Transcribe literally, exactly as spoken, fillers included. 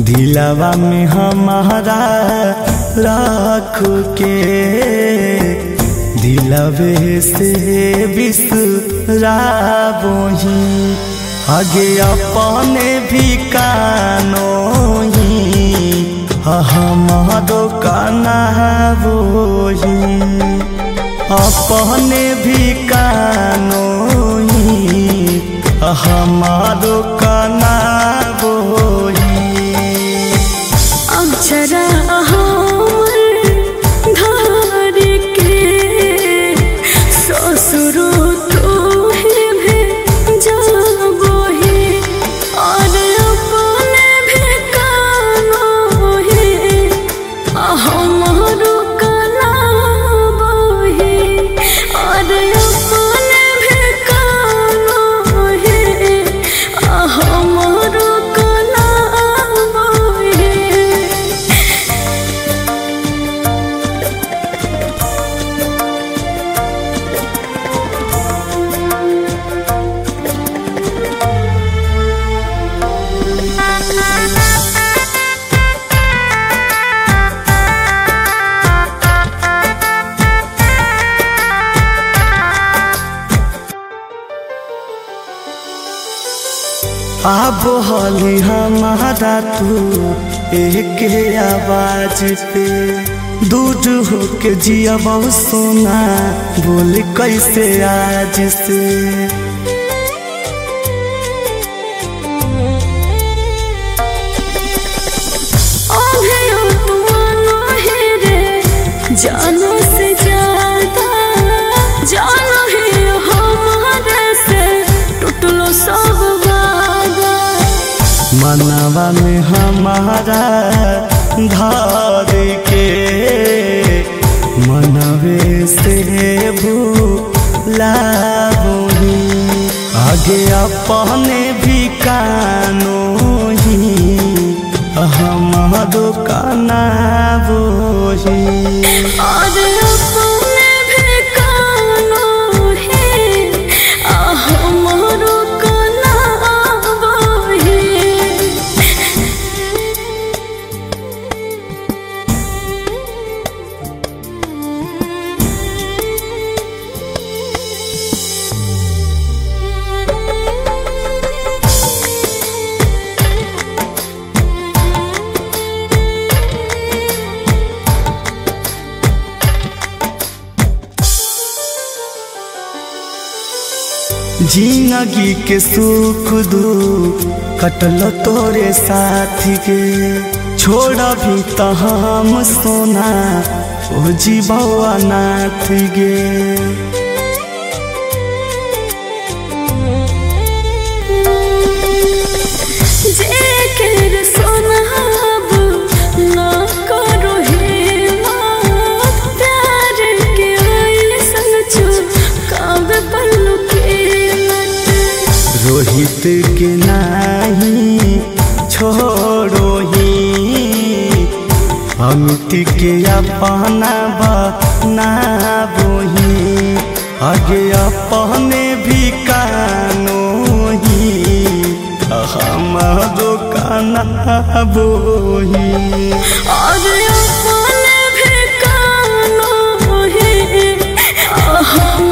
दिलवा में हमारा राख के दिलवे से बिसराबोही आगे अपने भी कानोही हमारो काना बोही अपने भी कानोही हमारो काना बोही अक्षरा धार के ससुर तो है जाबो ही और अपने भी कानो है हमारो काना बोही और अपने भी कानो है हमारो काना बोही। अब होली हमारा तू एक आवाज पे दूर होके जिया बहु सोना बोल कैसे आज से जानो से ज्यादा जानो है हमारे से टूटलो सब वादा मनवा में हमारा धार के मनवे से भूलाबोही आगे अपने भी कानोही हमारो काना बोही और अपने भी कानो है हमारो काना बोही। जिंदगी के सुख दुख कटल तोरे साथ के छोड़ा भी तो हम सोना ओ जीवा नाथ गे रोहित के नाही छोड़ो ही अमित के अपना बनाबोही आगे अपने भी कानोही हमारो काना बोही और अपने भी कानो है